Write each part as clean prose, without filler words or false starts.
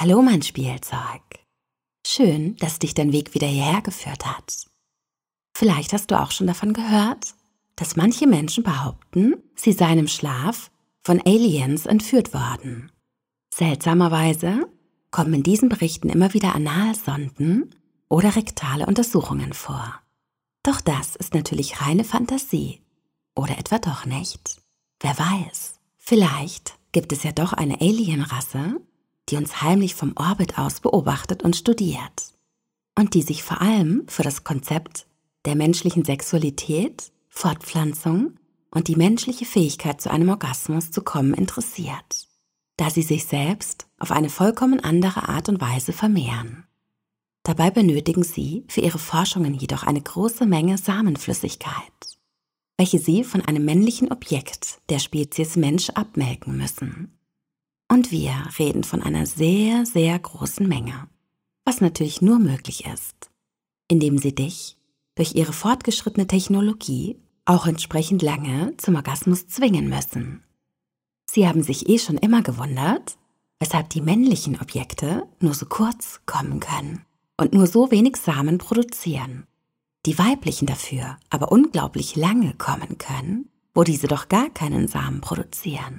Hallo mein Spielzeug. Schön, dass dich dein Weg wieder hierher geführt hat. Vielleicht hast du auch schon davon gehört, dass manche Menschen behaupten, sie seien im Schlaf von Aliens entführt worden. Seltsamerweise kommen in diesen Berichten immer wieder Analsonden oder rektale Untersuchungen vor. Doch das ist natürlich reine Fantasie. Oder etwa doch nicht? Wer weiß, vielleicht gibt es ja doch eine Alienrasse, die uns heimlich vom Orbit aus beobachtet und studiert und die sich vor allem für das Konzept der menschlichen Sexualität, Fortpflanzung und die menschliche Fähigkeit zu einem Orgasmus zu kommen interessiert, da sie sich selbst auf eine vollkommen andere Art und Weise vermehren. Dabei benötigen sie für ihre Forschungen jedoch eine große Menge Samenflüssigkeit, welche sie von einem männlichen Objekt der Spezies Mensch abmelken müssen. Und wir reden von einer sehr, sehr großen Menge, was natürlich nur möglich ist, indem sie dich durch ihre fortgeschrittene Technologie auch entsprechend lange zum Orgasmus zwingen müssen. Sie haben sich schon immer gewundert, weshalb die männlichen Objekte nur so kurz kommen können und nur so wenig Samen produzieren, die weiblichen dafür aber unglaublich lange kommen können, wo diese doch gar keinen Samen produzieren.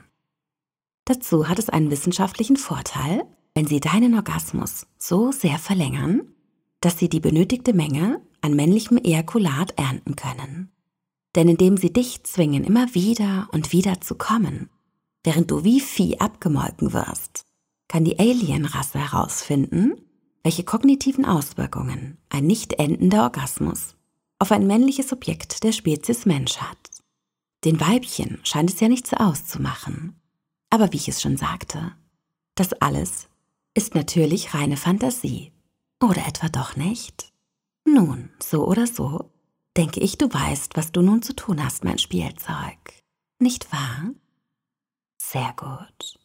Dazu hat es einen wissenschaftlichen Vorteil, wenn sie deinen Orgasmus so sehr verlängern, dass sie die benötigte Menge an männlichem Ejakulat ernten können. Denn indem sie dich zwingen, immer wieder und wieder zu kommen, während du wie Vieh abgemolken wirst, kann die Alienrasse herausfinden, welche kognitiven Auswirkungen ein nicht endender Orgasmus auf ein männliches Objekt der Spezies Mensch hat. Den Weibchen scheint es ja nichts auszumachen. Aber wie ich es schon sagte, das alles ist natürlich reine Fantasie. Oder etwa doch nicht? Nun, so oder so, denke ich, du weißt, was du nun zu tun hast, mein Spielzeug. Nicht wahr? Sehr gut.